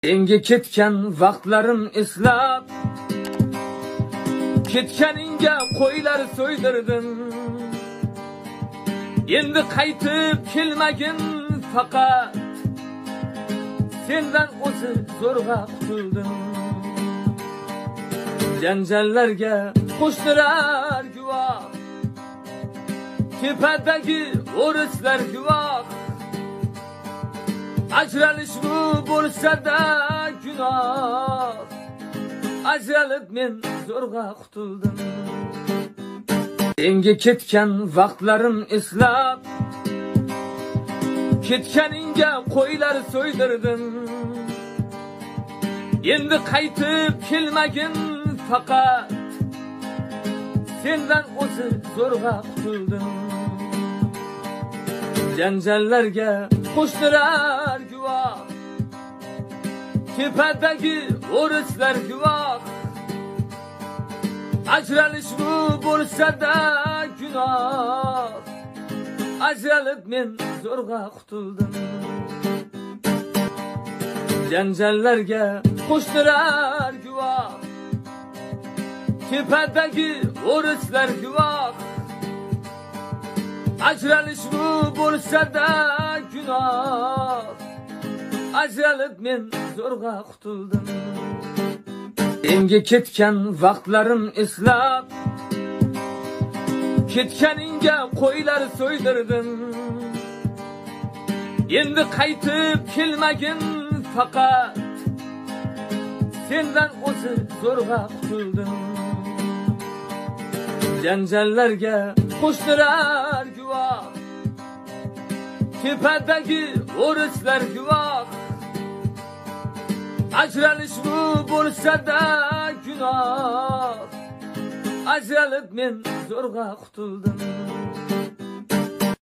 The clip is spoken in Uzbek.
Senga ketgan vaqtlarim eslab, ketganingga qo'ylar so'ydirdim. Endi qaytib kelmagin faqat, sendan o'zi zo'rg'a qutuldim. Janjallarga qo'shdilar guvoh, tepadagi o'rislar guvoh. Ajralish bu bo'lsa-da gunoh, ajralib men zo'rg'a qutuldim. Senga ketgan vaqtlarim eslab, ketganingga qo'ylar so'ydirdim. Endi qaytib kelmagin faqat, sendan o'zi zo'rg'a qutuldim. Janjallarga qo'shdilar guvoh, tepadagi o'rislar guvoh. Ajralish bu bo'lsa-da gunoh, ajralib men zo'rg'a qutuldim. Janjallarga qo'shdilar guvoh, tepadagi o'rislar guvoh. Ajralish bu bo'lsa-da gunoh, ajralib men zo'rg'a qutuldim. Senga ketgan vaqtlarim eslab, ketganingga qo'ylar so'ydirdim. Endi qaytib kelmagin faqat, sendan o'zi zo'rg'a qutuldim. Janjallarga qo'shdilar guvoh, tepadagi o'rislar guvoh. Ajralish bu bo'lsa-da gunoh, ajralib men zo'rg'a qutuldim.